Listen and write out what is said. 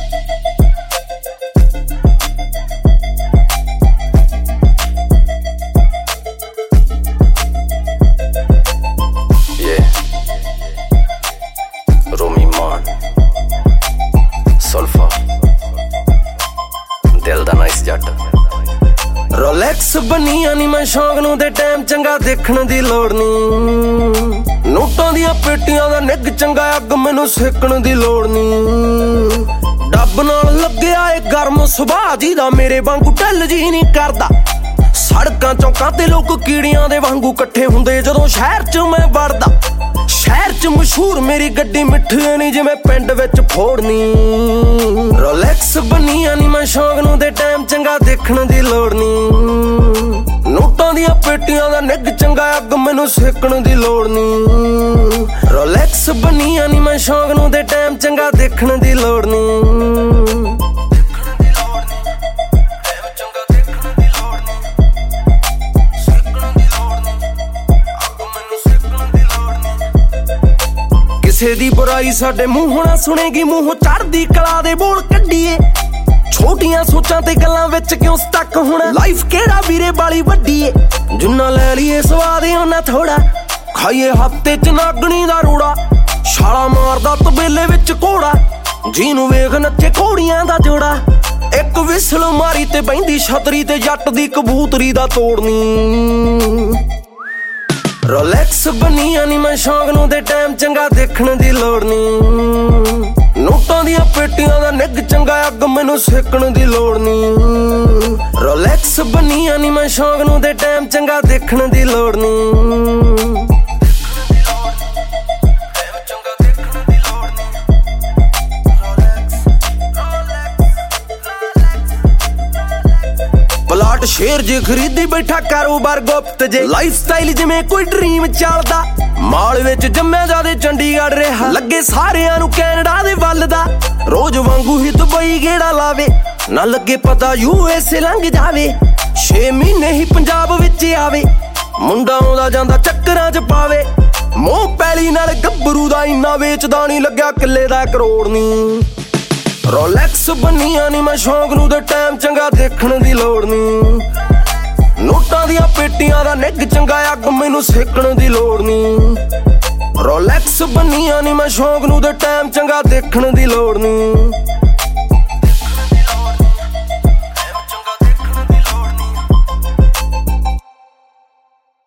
Rolex बनिया नी मैं शौक नूं ते टाइम चंगा देखण दी लोड़ नी नोटां दियां पेटियां दा निग चंगा अग मैनू सेकण दी लोड़ नी डब नाल लग्गिया ए गर्म सुभाऽ जी दा मेरे वांगू ढिल जी नहीं करदा सड़कां चौकां ते लोक कीड़ियां दे वांगू कट्ठे हुंदे जदों शहर च मैं वड़दा शहर च मशहूर मेरी गड्डी मिठी नहीं जिवें पिंड विच फोड़नी रोलैक्स बनिया नी मैं शौक नूं ते टाइम चंगा देखण दी लोड़ नी नोटां दियां पेटियां दा निग चंगा अग मैनू सेकण दी लोड़ नी रोलैक्स बनिया नी मैं शौक नूं ते टाइम चंगा देखण दी लोड़ नी किसे दी बुराई साडे मूंहों ना सुनेगी मूंहों चढ़दी कला दे बोल कड्डीए छोटियां सोचां ते गल्लां विच क्यों स्टक होना लाइफ केड़ा वीरे बाली वड्डी ए जिन्ना लै लईए स्वाद उन्ना थोड़ा खाइए हफ्ते च नागणी दा रोड़ा छाला मारदा तबेले विच घोड़ा जीनू वेख नच्चे घोड़ियां दा जोड़ा एक विसल मारी ते बहिंदी छतरी ते जट दी कबूतरी दा तोड़नी रोलैक्स बनिया नी मैं शौक नूं ते टाइम चंगा देखण दी लोड़ नी नोटां दियां पेटियां दा निग चंगा अग मैनू सेकण दी लोड़ नी रोलैक्स बनिया नी मैं शौक नूं ते टाइम चंगा देखण दी लोड़ नी प्लाट शेर जे खरीदी बैठा कारोबार गुप्त जे लाइफ स्टाइल जिवें कोई ड्रीम चलदा माल विच जम्मिया जादे चंडीगढ़ रहा लगे सारियां नूं कैनेडा दे वल दा रोज वांगू ही दुबई गेड़ा लावे ना लगे पता यूएसए लंघ जावे 6 महीने ही पंजाब विच आवे मुंडा आउंदा जांदा चक्करां च पावे मोह पैली नाल गब्बरू दा इन्ना वेचदा नहीं लग्या किले दा करोड़ नी रोलैक्स बनिया नी मैं शौक नूं ते टाइम चंगा देखण दी लोड़ नी नोटां दियां पेटियां दा निग चंगा अग मैनू सेकण दी लोड़ नी रोलैक्स बनिया नी मैं शौक नूं ते टाइम चंगा देखण दी लोड़ नी